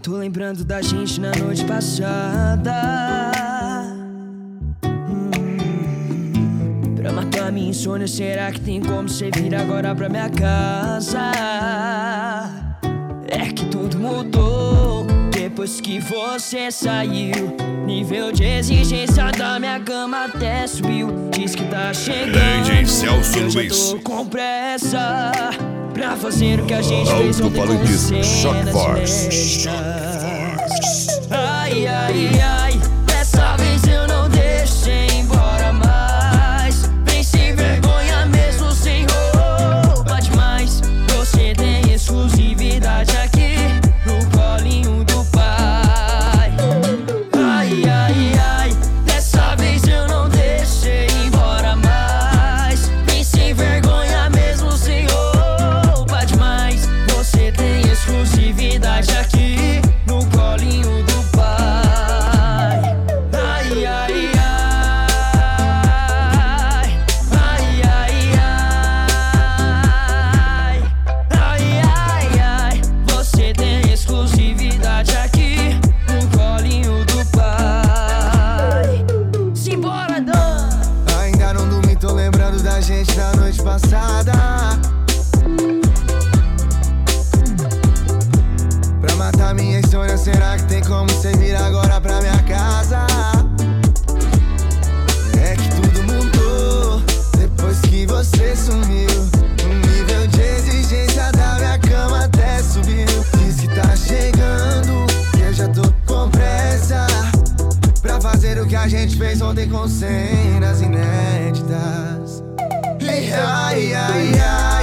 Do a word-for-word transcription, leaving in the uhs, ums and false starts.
Tô lembrando da gente na noite passada. hum, Pra matar minha insônia, será que tem como cê vir agora pra minha casa? É que tudo mudou depois que você saiu. Nível de exigência da minha cama até subiu. Diz que tá chegando, D J Celso eu já Luiz. tô com pressa pra fazer o que a gente fez ontem com Alto-falantismo, Shock cenas Force. inéditas. Ai, ai, ai, dessa vez eu não deixo cê ir embora mais. Vem sem vergonha mesmo, sem roupa demais. Você tem exclusividade aqui no colinho do pai. Ai, ai, ai, dessa vez eu não deixo cê ir embora mais. Vem sem vergonha mesmo, sem roupa demais. Você tem exclusividade aqui no colinho do pai. Ai, ai, ai. Ai, ai, ai. Ai, ai, ai. Você tem exclusividade aqui no colinho do pai. Simbora, Dan. Ainda não dormi, tô lembrando da gente da noite passada. Pra matar minha história, será que tem como cê vir agora pra minha casa? É que tudo mudou depois que você sumiu. O nível de exigência da minha cama até subiu. Diz que tá chegando, que eu já tô com pressa pra fazer o que a gente fez ontem com cenas inéditas. E ai, ai, ai.